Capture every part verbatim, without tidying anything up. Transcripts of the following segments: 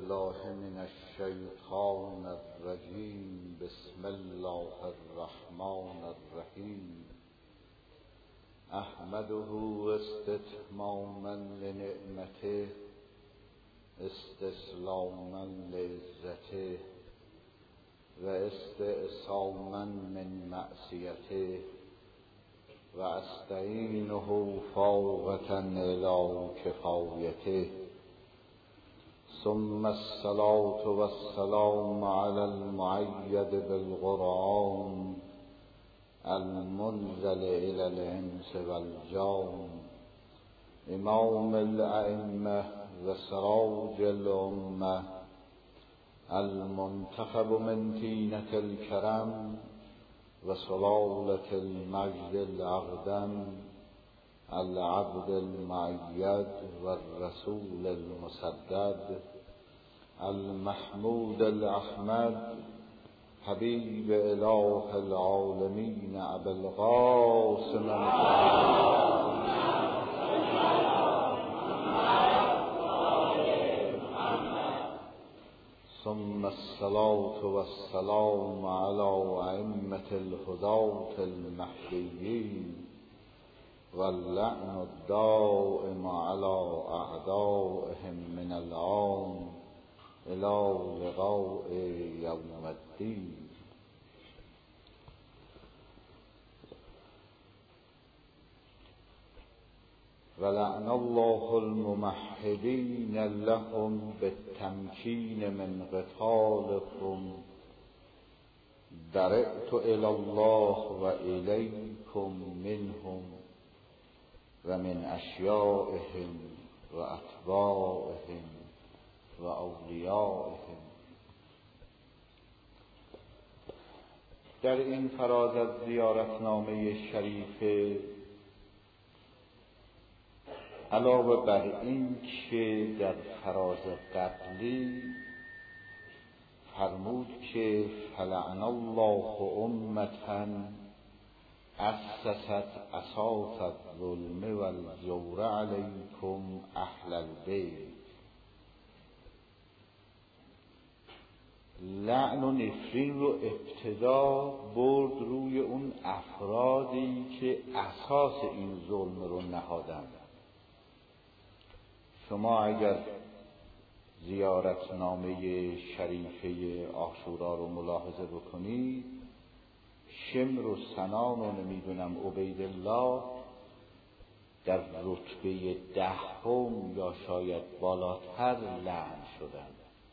بالله من الشیطان الرجیم. بسم الله الرحمن الرحیم. احمده استتماما لنعمته استسلاما لعزته و استعصاما من معصیته و استعینه فاقة الی کفایته. ثم الصلاة والسلام على المؤید بالقرآن المنزل إلى الإنس والجان امام الأئمة وسراج الأمة المنتخب من طينة الكرم وسلالة المجد الأقدم العبد المؤید والرسول المسدد المحمود الأحمد حبیب اله العالمین ابی القاسم ثم الصلاة والسلام على ائمة الهداة المهدیین واللعن الدائم على اعدائهم من الآن الى لقاء یوم الدین. ولعن الله الممهدین لهم بالتمکین من قتالكم برئت الى الله و الیکم منهم و من اشیائهم و اتباعهم و اولیائهم. در این فراز از زیارتنامه شریفه علاوه بر این که در فراز قبلی فرمود که فلعن الله امة اسست اساس الظلم والجور علیکم اهل البیت. لعن و نفرین رو ابتدا برد روی اون افرادی که اساس این ظلم رو نهادند. شما اگر زیارتنامه شریفه عاشورا رو ملاحظه بکنید، شمر و سنان و نمیدونم عبیدالله در رتبه دهم یا شاید بالاتر لعن شدند،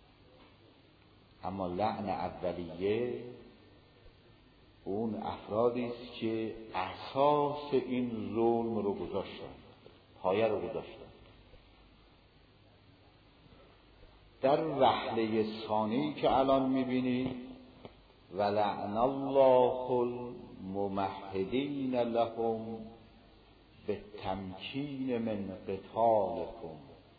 اما لعن اولیه اون افرادی است که اساس این ظلم رو گذاشتن، پایه رو گذاشتن. در وهله ثانی که الان میبینید ولعن الله الممهدین لهم بالتمکین من قتالكم.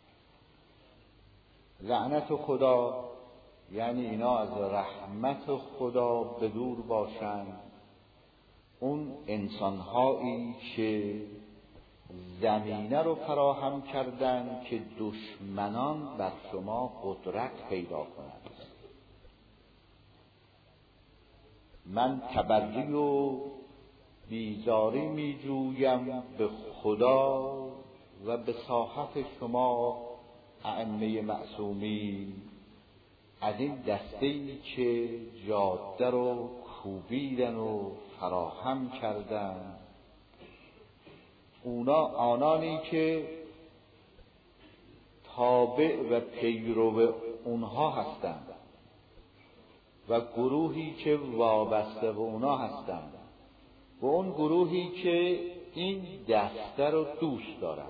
لعنت خدا یعنی اینا از رحمت خدا به دور باشند. اون انسانهایی که زمینه رو فراهم کردند که دشمنان بر شما قدرت پیدا کنند. من تبری و بیزاری می جویم به خدا و به صاحب شما ائمه معصومین از این دسته‌ای که جاده رو کوبیدن و فراهم کردن. اونا آنانی که تابع و پیرو اونها هستند و گروهی که وابسته به اونا هستند و اون گروهی که این دسته رو دوست دارند.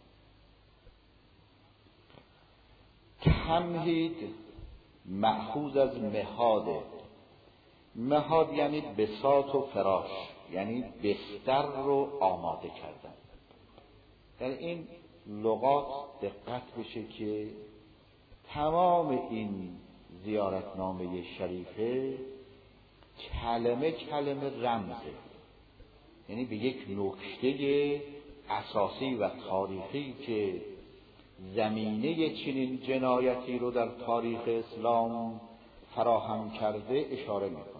تمهید مأخوذ از مهاده. مهاد یعنی بساط و فراش، یعنی بستر رو آماده کردن. در این لغات دقت بشه که تمام این زیارتنامه شریفه کلمه کلمه رمزه، یعنی به یک نکته اساسی و تاریخی که زمینه چنین جنایتی رو در تاریخ اسلام فراهم کرده اشاره میکنه.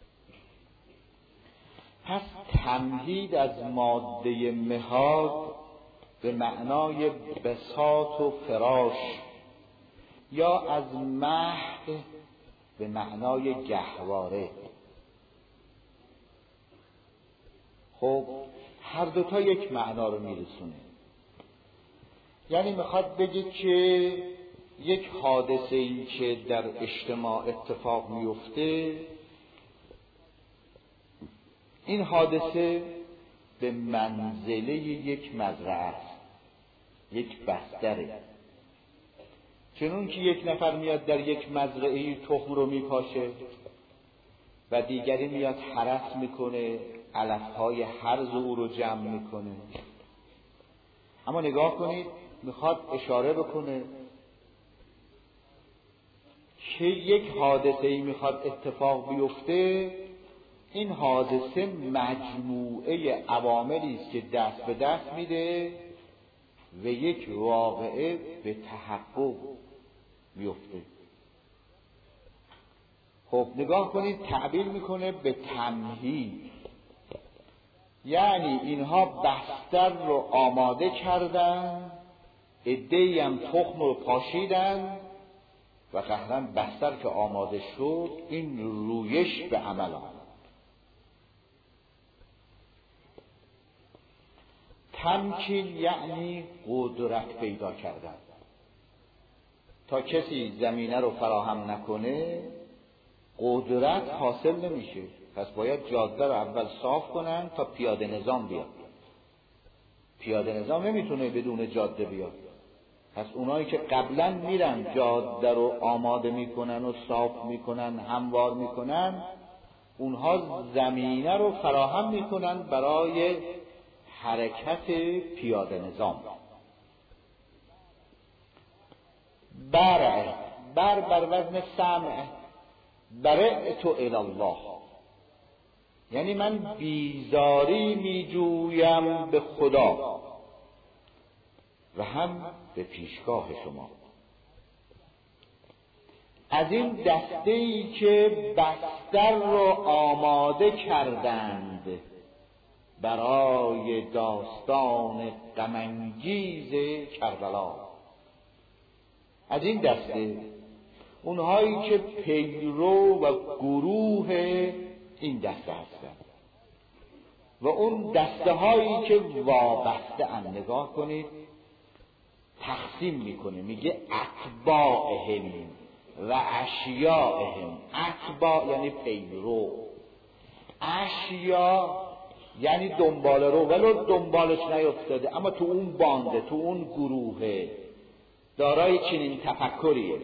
پس تمهید از ماده مهاد به معنای بساط و فراش یا از مهد به معنای گهواره. خب هر دوتا یک معنا رو میرسونه. یعنی میخواد بگه که یک حادثه‌ای که در اجتماع اتفاق میفته، این حادثه به منزله یک مزرعه است، یک بستره. چنون که یک نفر میاد در یک مزرعه تخم رو میپاشه و دیگری میاد حرث میکنه، علفهای هرز او رو جمع میکنه. اما نگاه کنید، میخواد اشاره بکنه که یک حادثه‌ای میخواد اتفاق بیفته. این حادثه مجموعه عواملی است که دست به دست میده و یک واقعه به تحقق بیفته. خب نگاه کنید، تعبیر میکنه به تمهید، یعنی اینها بستر رو آماده کردن، عده‌ای هم تخم رو پاشیدن و قهرن بستر که آماده شد این رویش به عمل آمد. تمکین یعنی قدرت پیدا کردن. تا کسی زمینه رو فراهم نکنه قدرت حاصل نمیشه. پس باید جاده رو اول صاف کنن تا پیاده نظام بیاد. پیاده نظام نمیتونه بدون جاده بیاد. پس اونایی که قبلا میرن جاده رو آماده میکنن و صاف میکنن، هموار میکنن، اونها زمینه رو فراهم میکنن برای حرکت پیاده نظام. برع، بر بر وزن سمع، برعت الی الله، یعنی من بیزاری میجویم به خدا و هم به پیشگاه شما. از این دسته‌ای که بستر رو آماده کردند برای داستان غم‌انگیز کربلا، از این دسته، اونهایی که پیرو و گروه این دسته هستند و اون دسته هایی که وابسته اند، نگاه کنید تقسیم میکنه، میگه اتباعهم و اشیاءهم. اتباع یعنی پیرو، اشیا یعنی دنبال رو، ولو دنبالش نیفتاده اما تو اون بانده، تو اون گروهه، دارای چنین تفکریه.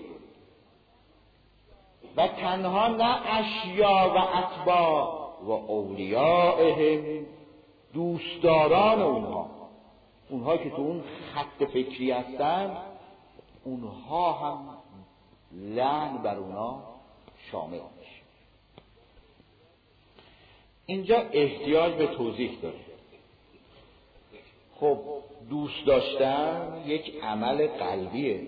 و تنها نه اشیا و اتباع و اولیاءهم، دوستداران اونها، اونها که تو اون خط فکری هستن، اونها هم لعن بر اونها شامل میشه. اینجا احتیاج به توضیح داره. خب دوست داشتن یک عمل قلبیه.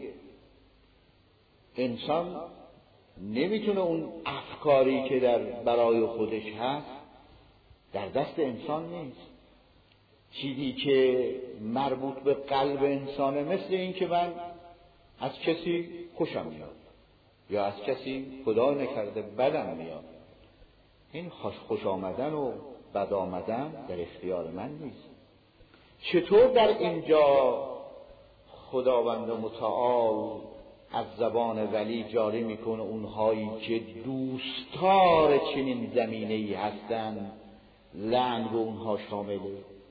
انسان نمیتونه اون افکاری که در برای خودش هست در دست انسان نیست. چیزی که مربوط به قلب انسانه، مثل این که من از کسی خوشم میاد یا از کسی خدا نکرده بدم میاد، این خوش, خوش آمدن و بد آمدن در اختیار من نیست. چطور در اینجا خداوند متعال از زبان ولی جاری میکنه اونهایی که دوستار چنین زمینه‌ای هستن لعن رو اونها شامله؟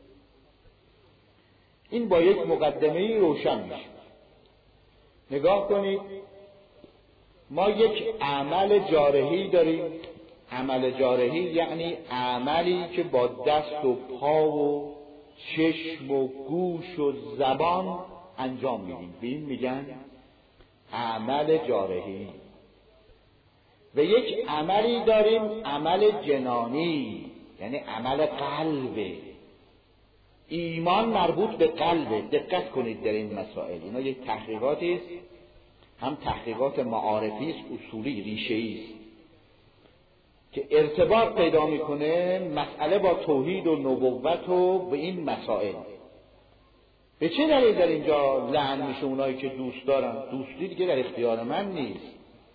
این با یک مقدمه‌ای روشن میشه. نگاه کنید، ما یک عمل جارحی داریم. عمل جارحی یعنی عملی که با دست و پا و چشم و گوش و زبان انجام میدیم، به این میگن عمل جارحی. و یک عملی داریم عمل جنانی، یعنی عمل قلبه. ایمان مربوط به قلبه. دقت کنید در این مسائل، اینا یک تحقیقاتی است، هم تحقیقات معارفی است، اصولی، ریشه‌ای است که ارتباط پیدا میکنه مسئله با توحید و نبوت و به این مسائل. به چه دلیل در اینجا لعن میشه اونایی که دوست دارن؟ دوستی دیگه در اختیار من نیست.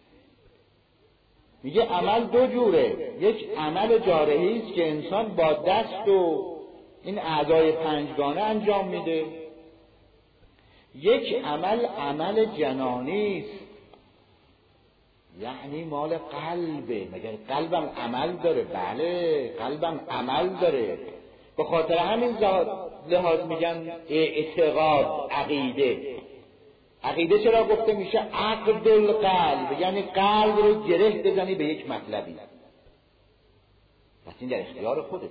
میگه عمل دو جوره، یک عمل جارحی است که انسان با دست و این اعضای پنجگانه انجام میده، یک عمل عمل جنانی است، یعنی مال قلبه. مگر قلبم عمل داره؟ بله قلبم عمل داره. به خاطر همین لحاظ میگن اعتقاد، عقیده. عقیده چرا گفته میشه عقد القلب؟ یعنی قلب رو گره بزنی به یک مطلبی. پس این در اختیار خودت.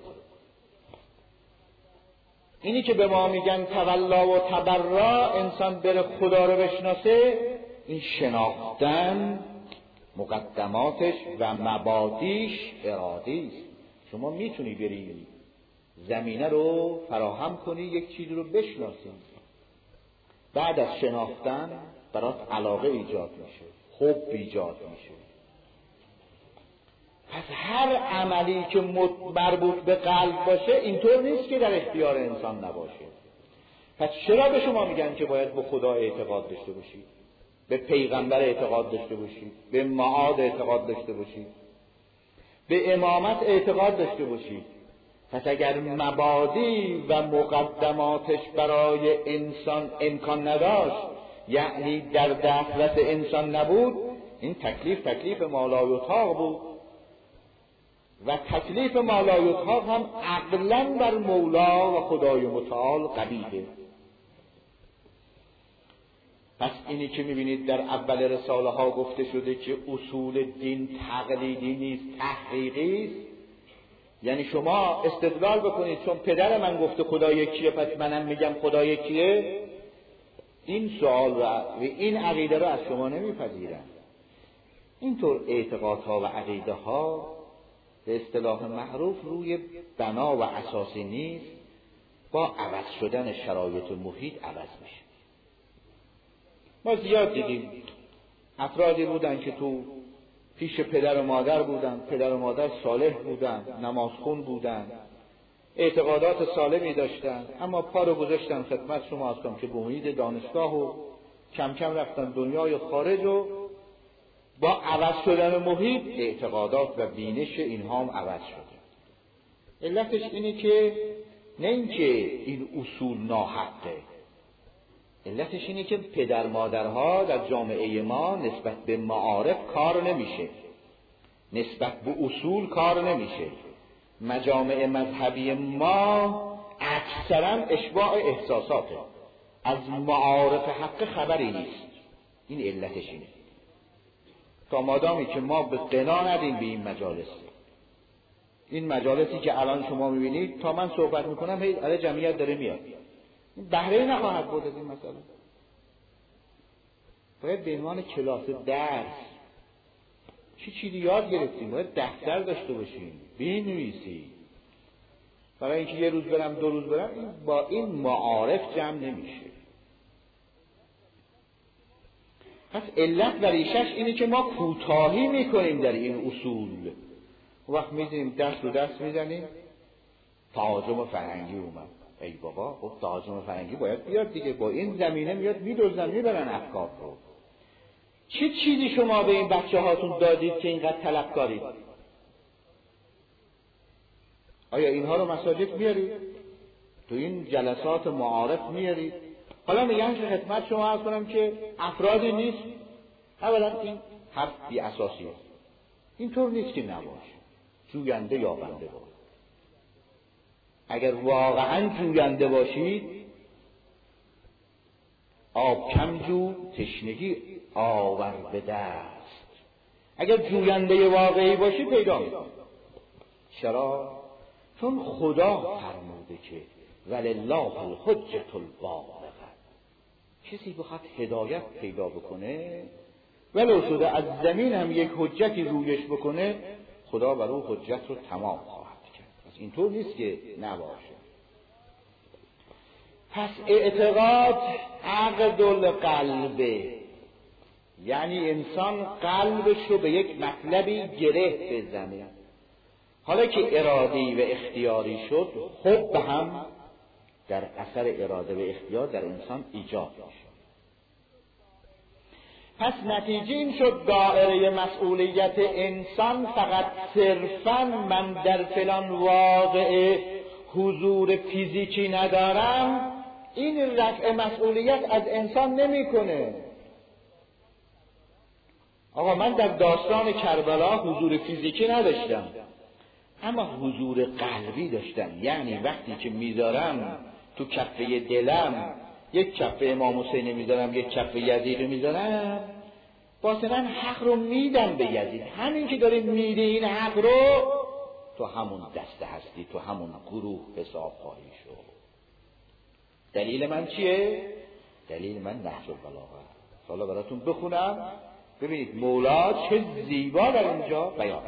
اینی که به ما میگن تولا و تبرا، انسان بره خدا رو بشناسه، این شناختن مقدماتش و مبادیش ارادی است. شما میتونی بری زمینه رو فراهم کنی، یک چیز رو بشناسی، بعد از شناختن برات علاقه ایجاد میشه، حب ایجاد میشه. پس هر عملی که مربوط به قلب باشه اینطور نیست که در اختیار انسان نباشه. پس چرا به شما میگن که باید به خدا اعتقاد داشته باشید، به پیغمبر اعتقاد داشته باشید، به معاد اعتقاد داشته باشید، به امامت اعتقاد داشته باشید؟ پس اگر مبادی و مقدماتش برای انسان امکان نداشت، یعنی در دسترس انسان نبود، این تکلیف تکلیف مالایطاق بود و تکلیف مالایطاق هم عقلاً بر مولا و خدای متعال قبیله. پس اینی که میبینید در اول رساله ها گفته شده که اصول دین تقلیدی نیست، تحقیقی است. یعنی شما استدلال بکنید چون پدر من گفته خدا یکیه پس منم میگم خدا یکیه، این سوال و این عقیده رو از شما نمیپذیرن. اینطور اعتقادها و عقیده ها به اصطلاح معروف روی بنا و اساسی نیست، با عوض شدن شرایط محیط عوض میشه. ما زیاد دیدیم افرادی بودن که تو پیش پدر و مادر بودن، پدر و مادر صالح بودن، نمازخون بودن، اعتقادات سالمی داشتن، اما پا رو گذاشتن خدمت شما هستم که به امید دانشگاه و کم کم رفتن دنیای خارج و با عوض شدن محیط اعتقادات و بینش اینها هم عوض شده. علتش اینه که نه اینکه این اصول ناحقه، علتش اینه که پدر مادرها در جامعه ما نسبت به معارف کار نمیشه، نسبت به اصول کار نمیشه. مجامع مذهبی ما اکثرا اشباع احساساته، از معارف حق خبری نیست. این علتش اینه. تا مادامی که ما به قنا ندیم به این مجالس، این مجالسی که الان شما میبینید تا من صحبت میکنم هی علی جمعیت داره میاد، این بهره نخواهد بود از این مسئله. باید به عنوان کلاس درس چی چیزی یاد گرفتیم، باید دفتر داشته باشیم، بنویسی. برای اینکه یه روز برم دو روز برم با این معارف جمع نمیشه. پس علت و ریشش اینه که ما کوتاهی میکنیم در این اصول. وقت میزنیم دست رو دست میزنیم تهاجم فرهنگی اومد. ای بابا خب تهاجم فرهنگی باید بیاد دیگه، با این زمینه میاد میدوزن میبرن افکار رو. چه چیزی شما به این بچه هاتون دادید که اینقدر طلبکارید؟ آیا اینها رو مساجد میارید؟ تو این جلسات معارف میارید؟ حالا میگن که خدمت شما عرض کنم که افرادی نیست. اولا این حرف بی اساسی است. اینطور نیست که نباشه، جوینده یا بنده باشه. اگر واقعا جوینده باشید آب کم جو تشنگی آور به دست. اگر جوینده واقعی باشی پیدا میکنی. چرا؟ چون خدا فرموده که ولله الحجة البالغه. کسی بخواد هدایت پیدا بکنه ولو شده از زمین هم یک حجتی رویش بکنه، خدا بر او حجت رو تمام خواهد کرد. پس اینطور نیست که نباشه. پس اعتقاد عقد القلبه، یعنی انسان قلبش رو به یک مطلبی گره بزنه. حالا که ارادی و اختیاری شد، حب هم در اثر اراده و اختیار در انسان ایجاد میشه. پس نتیجه این شد دائره مسئولیت انسان فقط صرفاً من در فلان واقعه حضور فیزیکی ندارم، این رفع مسئولیت از انسان نمیکنه. آقا من در داستان کربلا حضور فیزیکی نداشتم، اما حضور قلبی داشتم. یعنی وقتی که میذارم تو کفه دلم یک کفه امام حسین میذارم، یک کفه یزید میذارم، باطناً حق رو میدم به یزید. همین که داری میدی این حق رو، تو همون دسته هستی، تو همون گروه حساب خواهی شد. دلیل من چیه؟ دلیل من نهج البلاغه. حالا براتون بخونم ببینید مولا چه زیبا در اینجا بیان.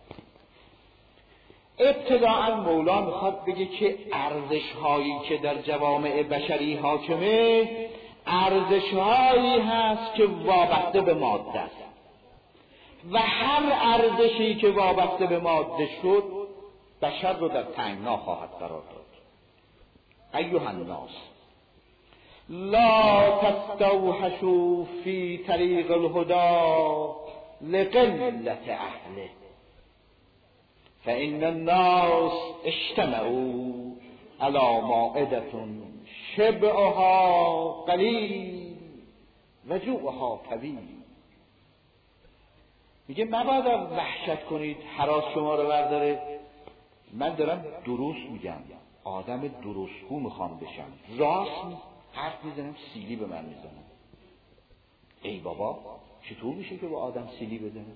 ابتداء مولا میخواد بگه که ارزش هایی که در جوامع بشری حاکمه ارزش هایی هست که وابسته به ماده است و هر ارزشی که وابسته به ماده شد بشر رو در تنگنا خواهد قرار داد. ایها الناس لا تستوحشوا فی طریق الهدى لقلة اهله فإن الناس اجتمعوا على مائدة شبعها قلیل و جوعها طویل. میگه مبادا وحشت کنید هراس شما رو برداره. من دارم درست میگم، آدم درستگو میخوام بشم، راست حرف میزنم سیلی به من میزنم. ای بابا چطور میشه که با آدم سیلی بزنم؟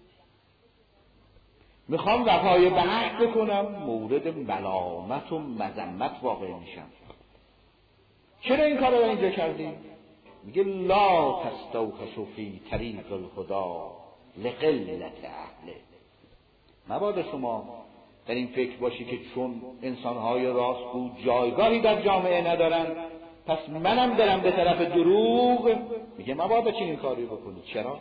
میخوام وفای به عهد بکنم، مورد ملامت و مذمت واقع میشم. چرا این کار رو اینجا کردیم؟ میگه لا تستوحشوا فی طریق الهدى لقلة اهله. مبادا شما در این فکر باشی که چون انسانهای راستگو جایگاهی در جامعه ندارن پس منم دارم به طرف دروغ. میگه مبادا چنین کاری بکنید. چرا؟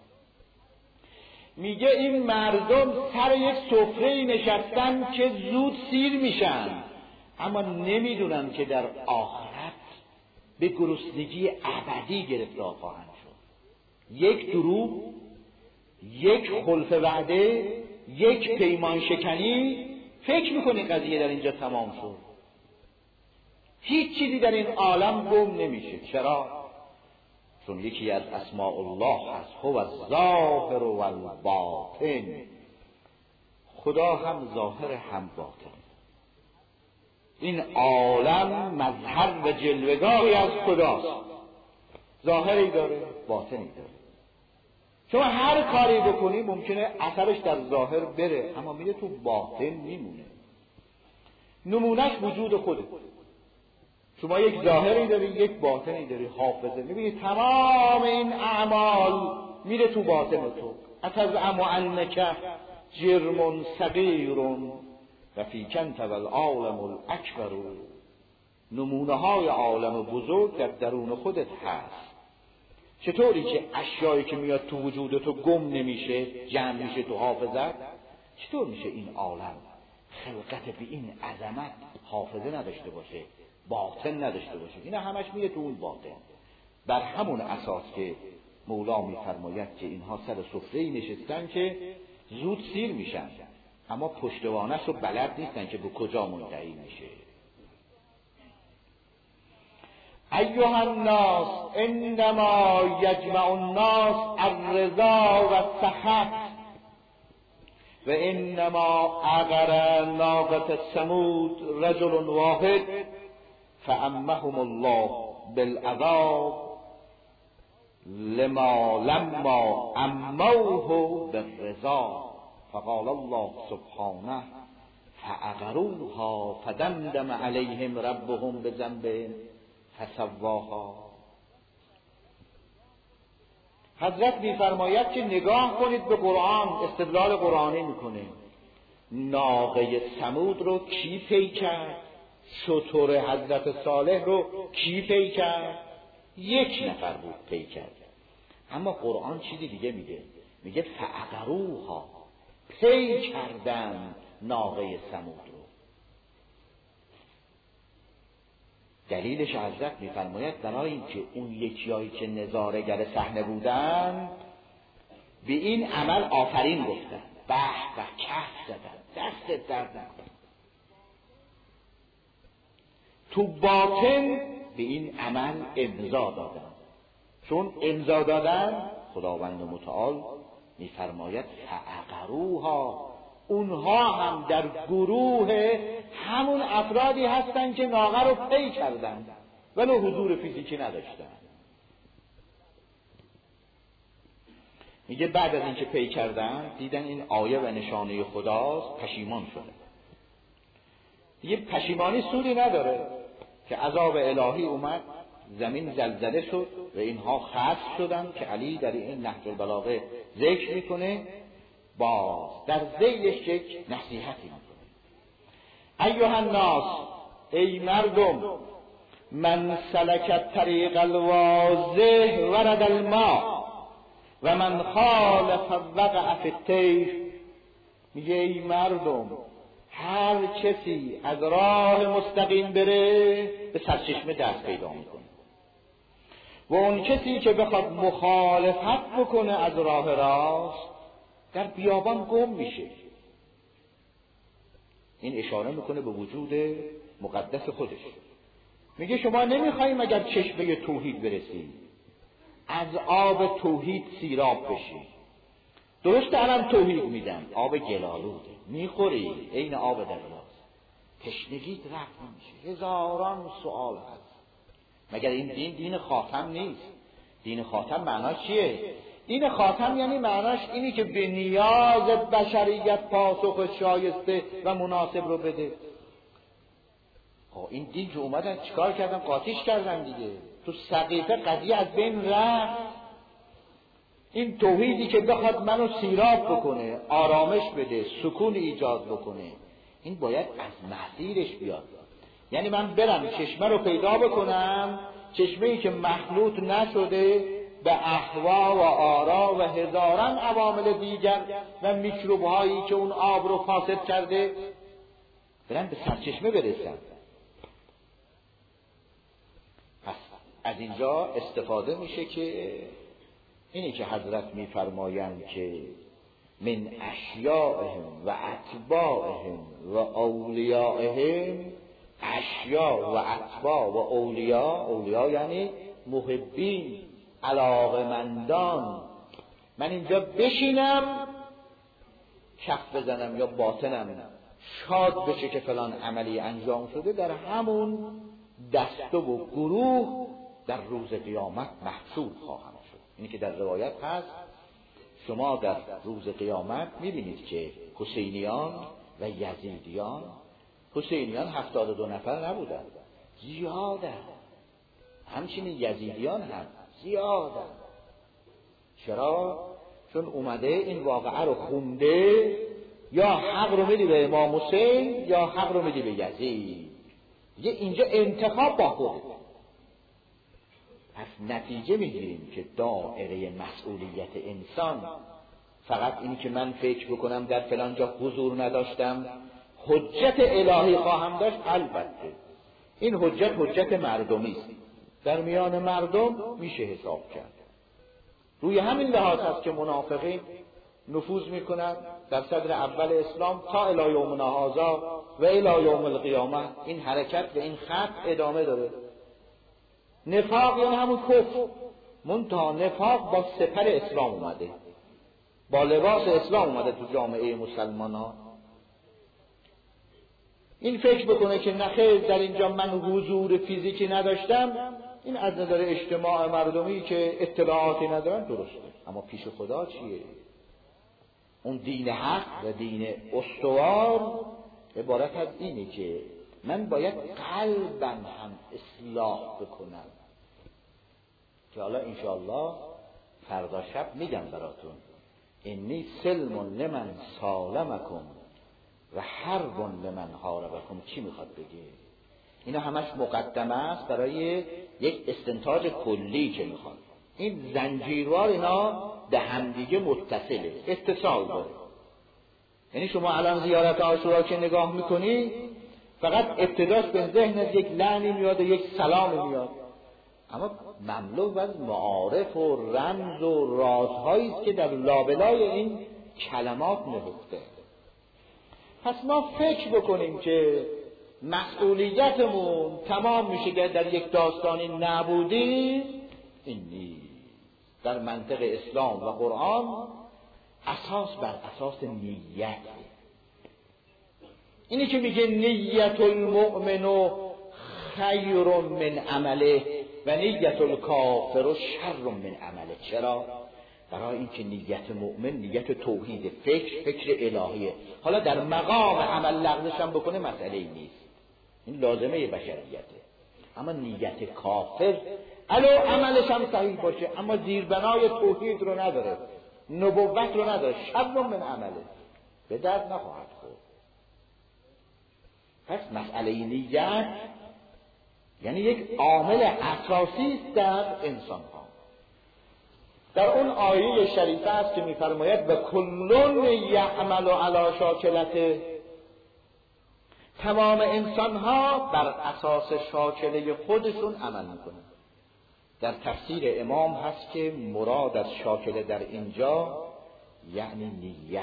میگه این مردم سر یک سفره نشستن که زود سیر میشن، اما نمیدونن که در آخرت به گرسنگی ابدی گرفتار خواهند شد. یک دروغ، یک خلف وعده، یک پیمان شکنی، فکر میکنی قضیه در اینجا تمام شد. هیچ چیزی در این عالم گم نمیشه. چرا؟ چون یکی از اسماء الله هست، هو الظاهر و الباطن. خدا هم ظاهر هم باطن. این عالم مظهر و جلوگاهی از خداست، ظاهری داره باطنی داره. شما هر کاری بکنی ممکنه اثرش در ظاهر بره اما میره تو باطن میمونه. نمونهش وجود خوده. شما یک ظاهری داری یک باطنی داری. حافظه میبینی تمام این اعمال میره تو باطن تو. اتزعم انک جرم صغیر و فیک انت والعالم الاکبر. نمونه های عالم بزرگ در درون خودت هست. چطوری که اشیایی که میاد تو وجود تو گم نمیشه، جمع میشه تو حافظت، چطور میشه این عالم خلقت به این عظمت حافظه نداشته باشه، باطن نداشته باشه؟ اینا همش میره تو اون باطن. بر همون اساس که مولا میفرماید که اینها سر سفره‌ای نشستن که زود سیر میشن اما پشتوانش رو بلد نیستن که به کجا منتهی میشه. ایها الناس انما یجمع الناس الرضا و السخط و انما عقر ناقة ثمود رجل واحد فأمهم الله بالعذاب لما لما اموه بالرضا فقال الله سبحانه فعقروها فدمدم عليهم ربهم بذنبهم فسواها. حضرت میفرماید که نگاه کنید به قرآن، استدلال قرآنی میکنه. ناقه ثمود رو کی پی کرد؟ شتر حضرت صالح رو کی پی کرد؟ یک نفر بود پی کرد. اما قرآن چیزی دیگه میگه، میگه فعقروها، پی کردن ناقه ثمود رو. دلیلش حضرت میفرماید برای اینکه اون یکیایی که نظاره‌گر صحنه بودن به این عمل آفرین گفتن، به و کف زدن، دست درد نکن. تو باطن به این عمل امضا دادن. چون امضا دادن، خداوند متعال میفرماید فعقروها، اونها هم در گروه همون افرادی هستن که ناقه رو پی کردن ولی حضور فیزیکی نداشتن. میگه بعد از اینکه پی کردن دیدن این آیه و نشانه خداست، پشیمان شده. دیگه پشیمانی سودی نداره که عذاب الهی اومد، زمین زلزله شد و اینها خسف شدن که علی در این نهج البلاغه ذکر میکنه. باز در ذیلش یک نصیحتی میکنه: ایها الناس، ای مردم، من سلک الطریق الواضح ورد الماء و من خالف وقع فی الطیر. میگه ای مردم، هر کسی از راه مستقیم بره به سرچشمه دست پیدا میکنه و اون کسی که بخواد مخالفت بکنه از راه راست در بیابان گم میشه. این اشاره میکنه به وجود مقدس خودش. میگه شما نمیخوایم اگر چشمه توحید برسید از آب توحید سیراب بشید. درسته الان توحید میدن، آب گلالوده، میخوری عین آب دریاست، تشنگیت رفت نمیشه. هزاران سوال هست. مگر این دین دین خاتم نیست؟ دین خاتم معناش چیه؟ دین خاتم یعنی معناش اینی که به نیاز بشریت پاسخ شایسته و مناسب رو بده. خب این دین که اومدن چیکار کردن؟ قاطیش کردن دیگه. تو سقیفه قضیه از بین رفت. این توحیدی که بخواد منو سیراب بکنه، آرامش بده، سکون ایجاد بکنه، این باید از مسیرش بیاد. یعنی من برم چشمه رو پیدا بکنم، چشمه‌ای که مخلوط نشده به اهوا و آرا و هزاران عوامل دیگر و میکروب‌هایی که اون آب رو فاسد کرده، برم به سرچشمه برسم. پس از اینجا استفاده میشه که اینی که حضرت میفرمایند که من اشیائهم و اتباعهم و اولیائهم، اشیاء و اتباع و اولیاء، اولیاء یعنی محبین، علاقمندان. من اینجا بشینم کف بزنم یا باطنم شاد بشه که فلان عملی انجام شده، در همون دسته و گروه در روز قیامت محصول خواهم شد. اینی که در روایت هست شما در روز قیامت میبینید که حسینیان و یزیدیان، حسینیان هفتاد و دو نفر نبودن، زیاده، همچنین یزیدیان هم زیاده. چرا؟ چون اومده این واقعه رو خونده، یا حق رو میدی به امام حسین یا حق رو میدی به یزید. یه اینجا انتخاب با خود. پس نتیجه میگیریم که دائره مسئولیت انسان فقط اینی که من فکر بکنم در فلان جا حضور نداشتم حجت الهی خواهم داشت. البته این حجت حجت مردمی است، در میان مردم میشه حساب کرد. روی همین لحاظ هست که منافقین نفوذ میکنن در صدر اول اسلام تا الی یومنا هذا و الی یوم القیامه. این حرکت و این خط ادامه داره. نفاق یعنی همون کفر، منتها نفاق با سپر اسلام اومده، با لباس اسلام اومده تو جامعه مسلمان ها. این فکر بکنه که نخیر در اینجا من حضور فیزیکی نداشتم، این از نظر اجتماع مردمی که اطلاعاتی ندارن درسته، اما پیش خدا چیه؟ اون دین حق و دین استوار عبارت از اینه که من باید قلبم هم اصلاح بکنم، که حالا انشاءالله فردا شب میگم براتون انی سلم لمن سالمکم و حرب لمن حاربکم. چی میخواد بگه؟ اینا همش مقدمه است برای یک استنتاج کلی که میخواد. این زنجیروار اینا به همدیگه متصله، اتصال داره. یعنی شما الان زیارت عاشورا که نگاه میکنی فقط ابتداش به ذهنت یک لعنی میاد و یک سلام میاد، اما مملو از معارف و رمز و رازهایی است که در لابلای این کلمات نهفته. پس ما فکر بکنیم که مسئولیتمون تمام میشه که در یک داستانی نبودیم، این نیست. در منطق اسلام و قرآن اساس بر اساس نیت. اینی که میگه نیت المؤمن خیر من عمله و نیت الکافر شر من عمله. چرا؟ برای اینکه نیت مؤمن نیت توحید، فکر فکر الهیه. حالا در مقام عمل لغزش هم بکنه مسئله ای نیست، این لازمه بشریته. اما نیت کافر الو عملش هم صحیح باشه اما زیربنای توحید رو نداره، نبوت رو نداره، شر من عمله، به درد نخواهد خورد. پس مسئله نیت یعنی یک عامل اساسی است در انسان ها. در اون آیه شریفه است که می‌فرماید و کلون یعمل علی شاکلته، تمام انسان ها بر اساس شاکله خودشون عمل میکنن. در تفسیر امام هست که مراد از شاکله در اینجا یعنی نیت.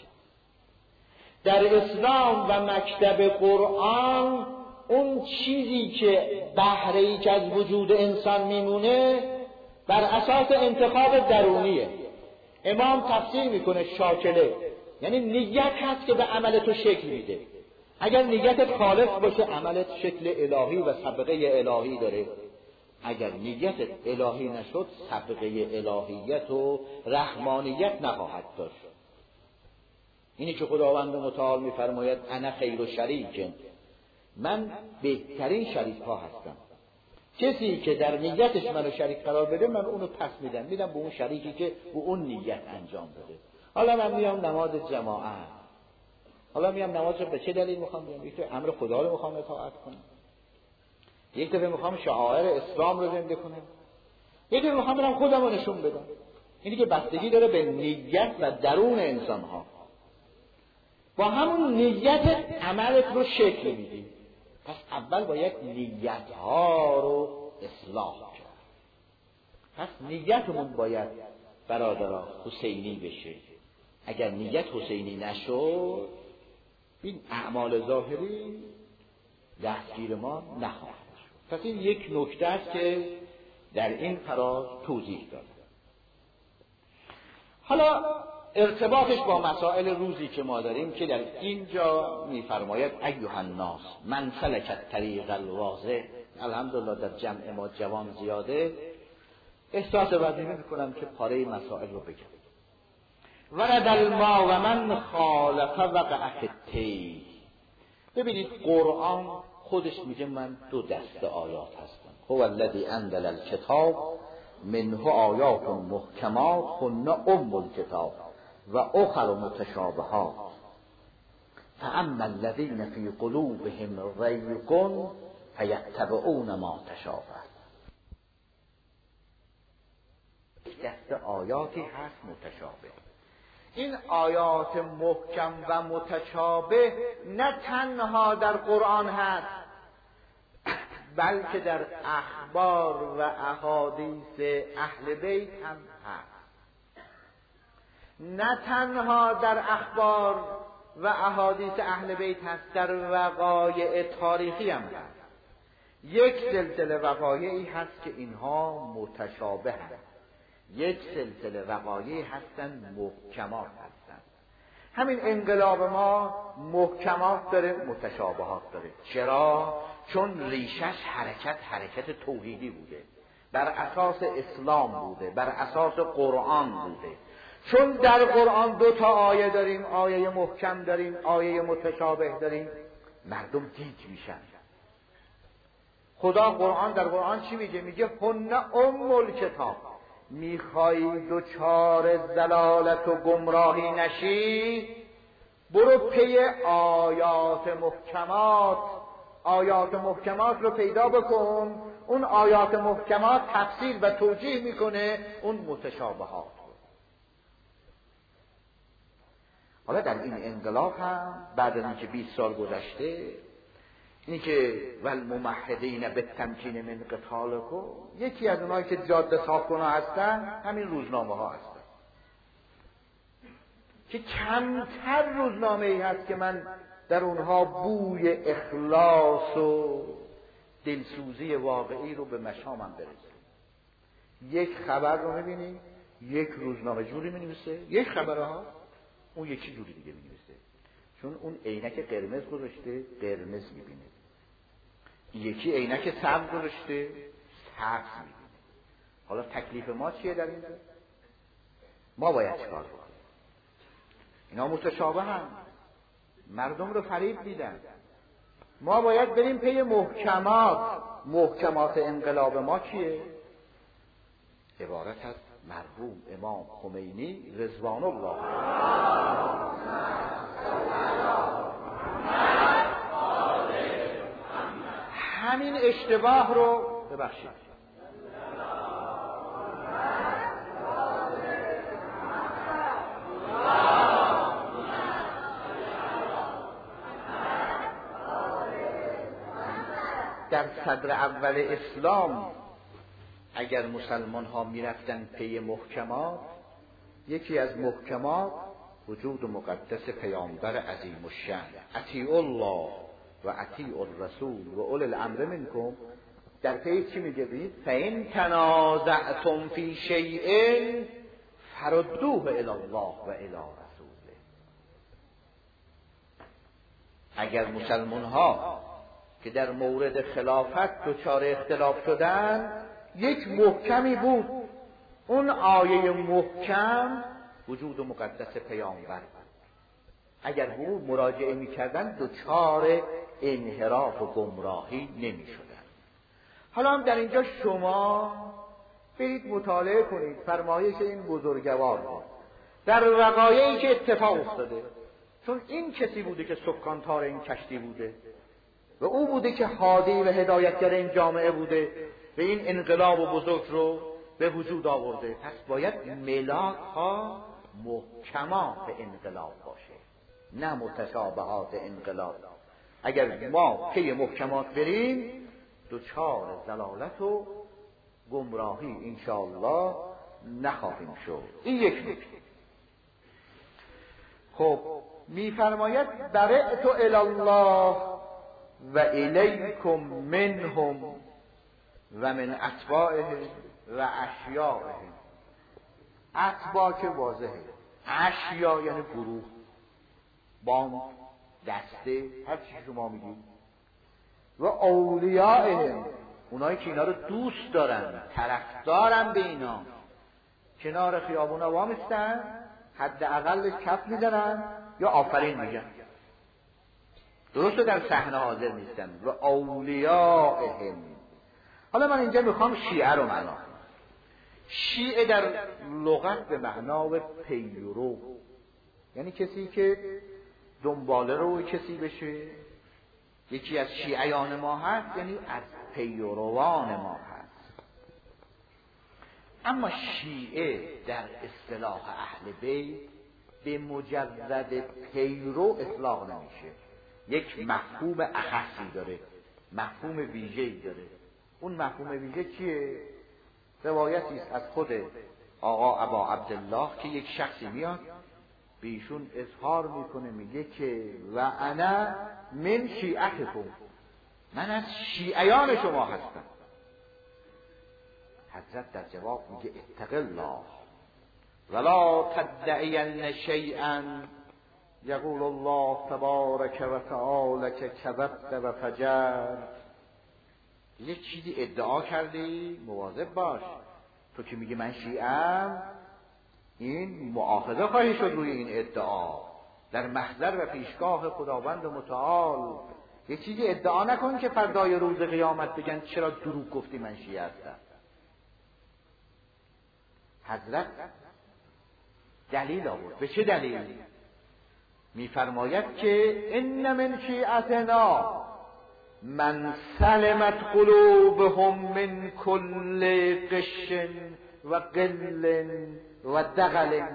در اسلام و مکتب قرآن اون چیزی که بهره‌ای که از وجود انسان میمونه بر اساس انتخاب درونیه. امام تفسیر میکنه شاکله یعنی نیت هست که به عمل تو شکل میده. اگر نیتت خالص باشه عملت شکل الهی و سابقه الهی داره، اگر نیتت الهی نشد سابقه الهیت و رحمانیت نخواهد داشت. اینی که خداوند متعال میفرماید انا خیر شریک، من بهترین شریک ها هستم. کسی که در نیتش منو شریک قرار بده من اونو پس میدم، میدم به اون شریکی که به اون نیت انجام بده. حالا من میام نماز جماعت، حالا میام نماز رو به چه دلیل میخوام بیام؟ یک امر خدا رو میخوام اطاعت کنم، یک دفعه میخوام شعائر اسلام رو زنده کنم، یک دفعه میخوام برم خودم رو نشون بدم. اینی که بستگی داره به نیت و درون انسان ها. با همون نیت عملت رو شکل میدی. پس اول باید نیت ها رو اصلاح کرد. پس نیتمون باید برادران حسینی بشه. اگر نیت حسینی نشد این اعمال ظاهری دستگیر ما نخواهد شد. پس این یک نکته است که در این فراز توضیح داده. حالا ارتباطش با مسائل روزی که ما داریم که در اینجا میفرماید ایها الناس من سلک الطریق الواضح. الحمدلله در جمع ما جوان زیاده، احساس وظیفه میکنم که پاره مسائل رو بگم. ورد الماء و من خالف وقع فی الطی. ببینید قرآن خودش میگه من دو دسته آیات هستم. هو الذی انزل الکتاب منه آیات محکمات هن ام الکتاب و اخر متشابهات فاما الذین فی قلوبهم ریگ فیتبعون ما تشابه. دسته آیاتی هست متشابه. این آیات محکم و متشابه نه تنها در قرآن هست بلکه در اخبار و احادیث اهل بیت هم هست. نه تنها در اخبار و احادیث اهل بیت هست، در وقایع تاریخی هم هست. یک سلسله وقایعی هست که اینها متشابه هست، یک سلسله وقایعی هستن محکمات هستن. همین انقلاب ما محکمات داره، متشابهات داره. چرا؟ چون ریشش حرکت حرکت توحیدی بوده، بر اساس اسلام بوده، بر اساس قرآن بوده. چون در قرآن دو تا آیه داریم، آیه محکم داریم، آیه متشابه داریم، مردم گیج میشن. خدا قرآن در قرآن چی میگه؟ میگه هن ام الکتاب. میخوایی دوچار ضلالت و گمراهی نشی، برو پی آیات محکمات، آیات محکمات رو پیدا بکن، اون آیات محکمات تفسیر و توجیه میکنه اون متشابهات. حالا در این انقلاب هم بعد از اینکه بیست سال گذشته، اینی که والممهدین بالتمکین من قتالکم، یکی از اونایی که جاده صاف کنه هستن همین روزنامه ها هستن که کمتر روزنامه ای هست که من در اونها بوی اخلاص و دلسوزی واقعی رو به مشامم برسه. یک خبر رو میبینی یک روزنامه جوری مینویسه، یک خبرها اون یکی جوری دیگه مینویسه، چون اون عینک قرمز گذاشته قرمز میبینه، یکی عینک سبز گذاشته سبز میبینه. حالا تکلیف ما چیه در اینجا؟ ما باید چیکار کنیم؟ اینا متشابه هم، مردم رو فریب میدن. ما باید بریم پی محکمات. محکمات انقلاب ما چیه؟ عبارت از مرحوم امام خمینی رضوان الله همین اشتباه رو ببخشید در صدر اول اسلام اگر مسلمان ها می رفتن پی محکمات، یکی از محکمات وجود مقدس پیامبر عظیم الشأن اطیعوا الله و اطیعوا الرسول و اولی الامر منکم. در پی چی می گوید؟ فإن تنازعتم فی شیء فردوه الی الله و الی رسوله. اگر مسلمان ها که در مورد خلافت دچار اختلاف شدن، یک محکمی بود، اون آیه محکم وجود مقدس پیامبر بود. اگر به اون مراجعه می‌کردن دچار انحراف و گمراهی نمی‌شدن. حالا هم در اینجا شما برید مطالعه کنید فرمایش این بزرگوار رو در وقایعی که اتفاق افتاده، چون این کسی بوده که سکانتار این کشتی بوده و او بوده که هادی و هدایتگر این جامعه بوده و این انقلاب و بزرگ رو به وجود آورده. پس باید ملاک ها محکمات انقلاب باشه، نه متشابهات انقلاب. اگر ما پی محکمات بریم دوچار ضلالت و گمراهی انشاءالله نخواهیم شد. این یک نکته. خب میفرماید برئت الی الله و الیکم منهم و من اتباعهم و اشیاعهم. اتباع که واضحه، اشیاء یعنی گروه، باند، دسته، هر چی شما میگید، و اولیاءهم، اونایی که اینا رو دوست دارن، طرفدارن به اینا، کنار خیابونا وامیستن، حداقل کف میزنن یا آفرین میگن، درسته در صحنه حاضر نیستن. و اولیاءهم. حالا من اینجا میخوام شیعه رو معنا کنم. شیعه در لغت به معنای پیرو، یعنی کسی که دنباله رو کسی بشه. یکی از شیعیان ما هست یعنی از پیروان ما هست. اما شیعه در اصطلاح اهل بیت به مجرد پیرو اطلاق نمیشه، یک مفهوم اخصی داره، مفهوم ویژه‌ای داره. اون مفهوم ویژه چیه؟ روایتی است از خود آقا ابا عبدالله که یک شخصی میاد به ایشون اظهار میکنه، میگه که و انا من شیعتکم، من از شیعیان شما هستم. حضرت در جواب میگه اتق الله ولا تدعین شیئا یقول الله تبارک و تعالی که کذبت و فجرت. یه چیزی ادعا کردی مواظب باش، تو که میگی من شیعم، این مؤاخذه خواهی شد روی این ادعا در محضر و پیشگاه خداوند متعال. یه چیزی ادعا نکن که فردای روز قیامت بگن چرا دروغ گفتی من شیعه هستم. حضرت دلیل آورد. به چه دلیلی؟ میفرماید که ان من شیعتنا من سلمت قلوبهم من کل غش و قل و دغل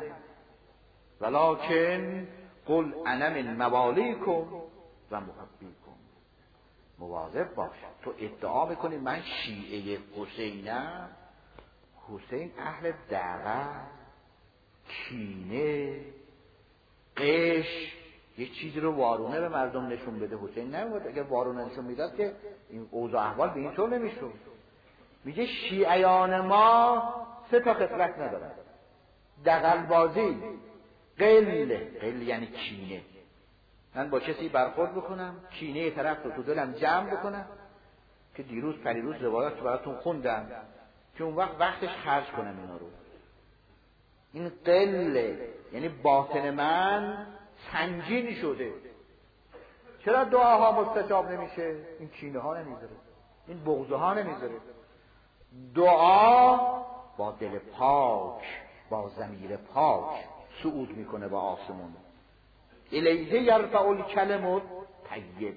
ولکن قل انا من موالیکم و محبیکم. مواظب باش، تو ادعا میکنی من شیعه حسینم. حسین اهل دعوت، کینه، قش، یه چیزی رو وارونه به مردم نشون بده. حسین نمیاد اگر وارونه نشون میداد که این اوضاع احوال به این طور نمیشد. میگه شیعیان ما سه تا خصلت ندارن: دغل بازی، قل، قل یعنی کینه. من با کسی برخورد بکنم، کینه طرف رو تو دلم جمع بکنم که دیروز پریروز روایات براتون خوندم که اون وقت وقتش خرج کنم اینا رو. این قل یعنی باطن من سنگین شده. چرا دعاها مستجاب نمیشه؟ این کینه ها نمیذاره، این بغض ها نمیذاره. دعا با دل پاک، با ضمیر پاک صعود میکنه با آسمون. الیه یرفع الکلم الطیب.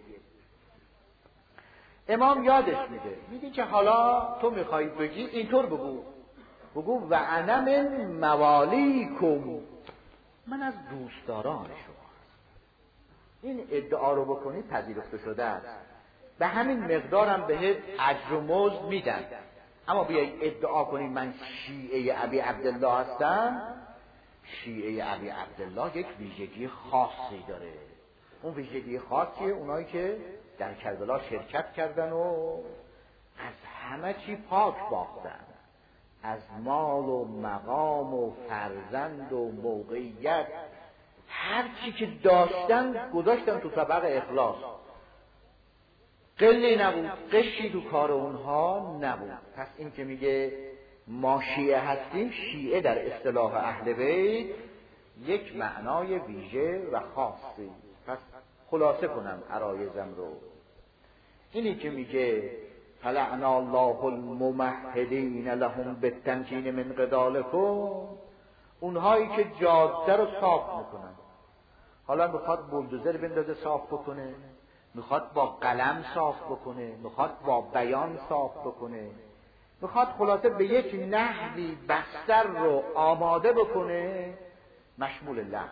امام یادش میده، میگه که حالا تو میخوای بگی اینطور بگو، بگو و انا من موالیکم، من از دوستداران شما. این ادعا رو بکنی پذیرفته شده است، به همین مقدارم بهت اجر و مزد میدن. اما بیای ادعا کنی من شیعه ابی عبدالله هستم، شیعه ابی عبدالله یک ویژگی خاصی داره. اون ویژگی خاصیه اونایی که در کربلا شرکت کردن و از همه چی پاک باختن، از مال و مقام و فرزند و موقعیت، هر چی که داشتن گذاشتن تو طبق اخلاص. قلی نبود، قشی تو کار اونها نبود. پس این که میگه ما شیعه هستیم، شیعه در اصطلاح اهل بیت یک معنای ویژه و خاصی. پس خلاصه کنم عرایزم رو، اینی که میگه فلعنا الله الممهدین لهم بالتمکین من قبالکم، اونهایی که جاده رو صاف میکنن. حالا میخواد بولدوزر بندازه صاف بکنه، میخواد با قلم صاف بکنه، میخواد با بیان صاف بکنه، میخواد خلاصه به یک نحوی بستر رو آماده بکنه، مشمول لحن.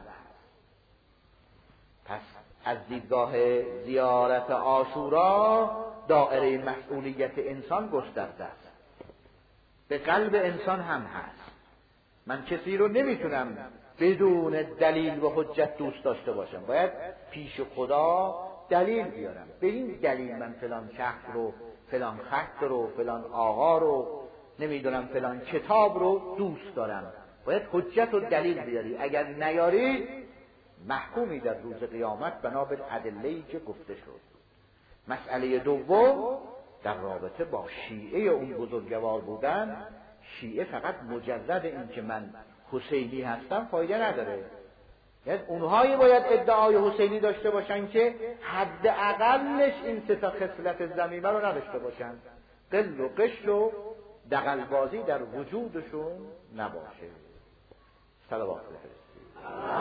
پس از دیدگاه زیارت عاشورا دائره مسئولیت انسان گسترده است، به قلب انسان هم هست. من کسی رو نمیتونم بدون دلیل و حجت دوست داشته باشم، باید پیش خدا دلیل بیارم. به این دلیل من فلان شخص رو، فلان خط رو، فلان آقا رو، نمیدونم فلان کتاب رو دوست دارم. باید حجت و دلیل بیاری. اگر نیاری محکومی در روز قیامت بنا به ادله‌ای که گفته شد. مسئله دوم در رابطه با شیعه اون بزرگوار بودن، شیعه فقط مجرد این که من حسینی هستم فایده نداره. یعنی اونهایی باید ادعای حسینی داشته باشن که حد اقلش این سه تا خصلت ذمیمه رو نداشته باشن، قل و قش و دغل بازی در وجودشون نباشه. صلوات بفرستید.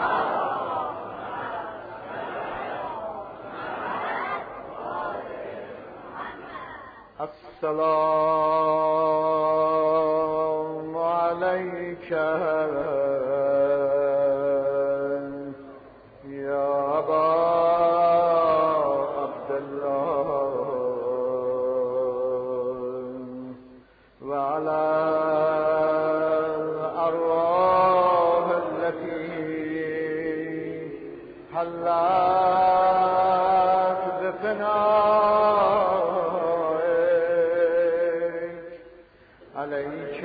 السلام علیک یا ابا عبدالله و علی الارواح التي حلت بفنائك عليك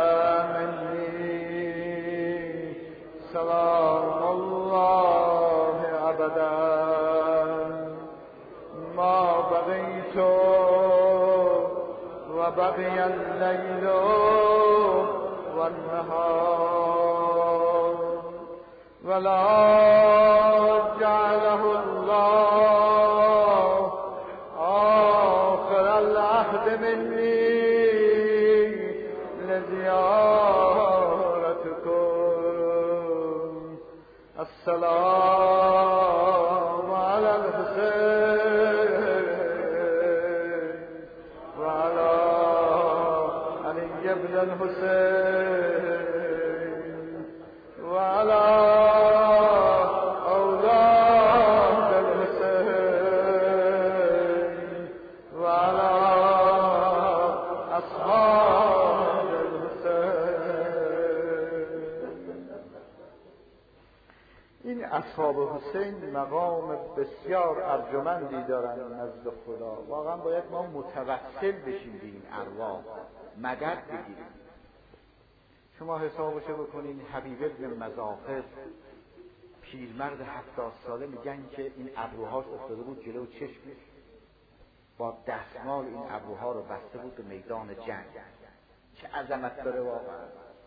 مني سلام الله أبدا ما بقيت وبقي الليل والنهار ولا جعله الله آخر العهد مني لزيارتكم. السلام على الحسين این اصحاب حسین مقام بسیار ارجمندی دارند نزد خدا. واقعا باید ما متوسل بشیم به این ارواح، مدد بگیریم. شما حسابشو بکنین، حبیب ابن مظاهر پیرمرد هفتاد ساله میگن که این ابروهاش افتاده بود جلو چشمش، با دستمال این ابروها رو بسته بود به میدان جنگ. چه عظمت داره واقعا.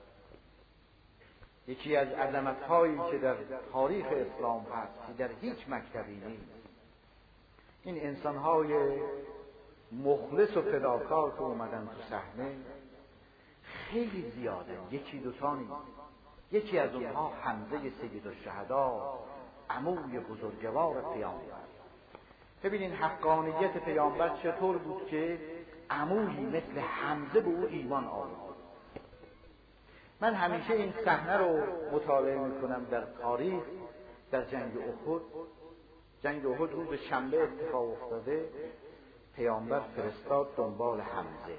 یکی از عظمت‌هایی که در تاریخ اسلام هست که در هیچ مکتبی نیست. این انسان‌های مخلص و فداکار که اومدن تو صحنه خیلی زیاده، یکی دوتا نیست. یکی از اونها حمزه سید الشهدا، عموی بزرگوار پیامبر. ببینین حقانیت پیامبر چطور بود که عمویی مثل حمزه به او ایمان آورد. من همیشه این صحنه رو مطالعه میکنم در تاریخ. در جنگ احد، جنگ احد روز شنبه اتفاق افتاده، پیامبر فرستاد دنبال حمزه،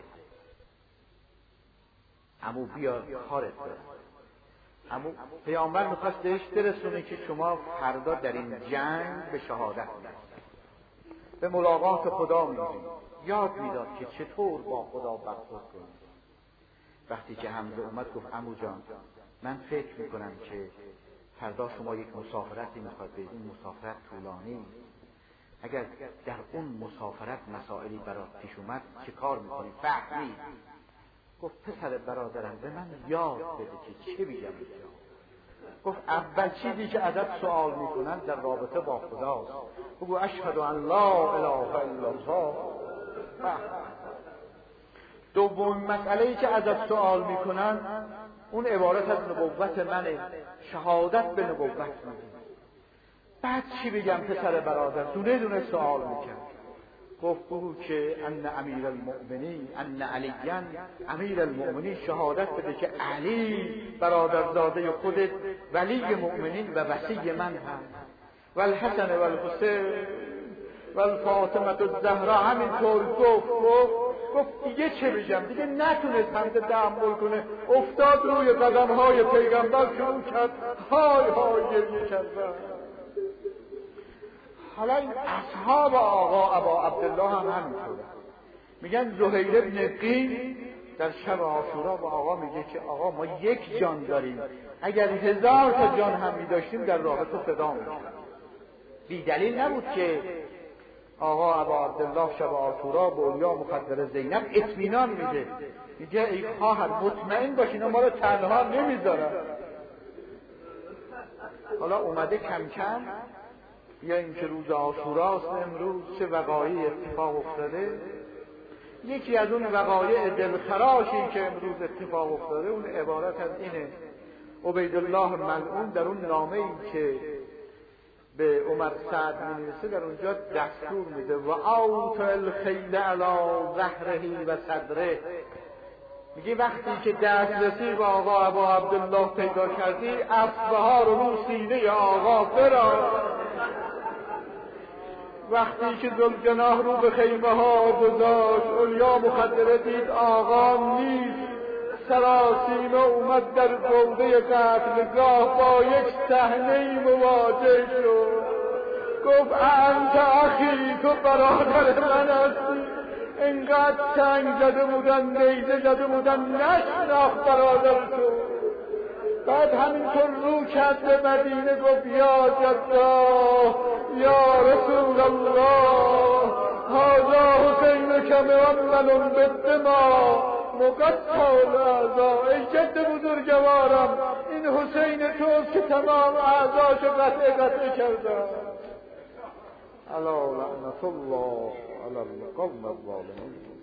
عمو بیا کارت داره. عمو پیامبر میخواست بهش برسونه که شما فردا در این جنگ به شهادت میرسید، به ملاقات خدا میرسید. یاد میداد که چطور با خدا برخورد کنید. وقتی که حمزه اومد گفت عمو جان، من فکر میکنم که فردا شما یک مسافرتی میخواد برید، این مسافرت طولانی، اگر در اون مسافرت مسائلی برات پیش اومد چه کار میکنی؟ فهمید. گفت پسر برادرم به من یاد بده که چه بگم اینجا. گفت اول چیزی که ازت سوال میکنن در رابطه با خداست، بگو اشهد ان لا اله الا الله. دوم مسئله‌ای که ازت سوال میکنن اون عبارت از نبوت منه، شهادت به نبوت میدی. بعد چی بگم پسر برادر؟ دونه دونه سوال میکرد. گفت بگو که ان امیر المؤمنین ان علیاً امیر المؤمنین، شهادت بده که علی برادرزاده خودت ولی مؤمنین و وصی من هست، و الحسن و الحسین و الفاطمه الزهرا. همینطور گفت گفت گفت دیگه چه بگم؟ دیگه نتونست همزه تحمل کنه، افتاد روی قدم‌های پیغمبر، شروع کرد های های گریه کردن. حالا این اصحاب آقا ابا عبدالله هم همینطور میگن. زهیر ابن قین در شب عاشورا با آقا میگه که آقا ما یک جان داریم، اگر هزار تا جان هم میداشتیم در راه تو فدا میشدیم. بی دلیل نبود که آقا ابا عبدالله شب عاشورا به اولیا مخدر زینب اطمینان میده، میگه ای خواهر مطمئن باش اینا ما رو تنها نمیذارن. حالا اومده کم کم یا اینکه روز عاشوراست امروز چه وقایعی اتفاق افتاده. یکی از اون وقایع دلخراشی که امروز اتفاق افتاده اون عبارت از اینه: عبیدالله ملعون در اون نامه‌ای که به عمر سعد می‌نویسه در اونجا دستور میده و اوت الخیل علی ظهره و صدره. میگه وقتی که دسترسی به آقا ابا عبدالله پیدا کردی، اسبها رو رو سینه آقا فرا. وقتی که ذوالجناح رو به خیمه ها گذاشت، اولیا مخدره دید آقا نیست، سراسیمه اومد در گوده قتلگاه، با یک صحنه مواجه شد. گفت انت اخی، تو برادر من هستی. انقدر سنگ زده بودن، نیزه زده بودن، نشناخت برادر تو. بعد همینطور رو کرد به مدینه، گفت یا جدا یا رسول الله، هذا حسین که مؤمن بالدماء مقطع الاعضاء. ای جد بزرگوارم، این حسین توست که تمام اعضاشو قطع قطع کرده. الا لعنت الله علی القوم الظالمین.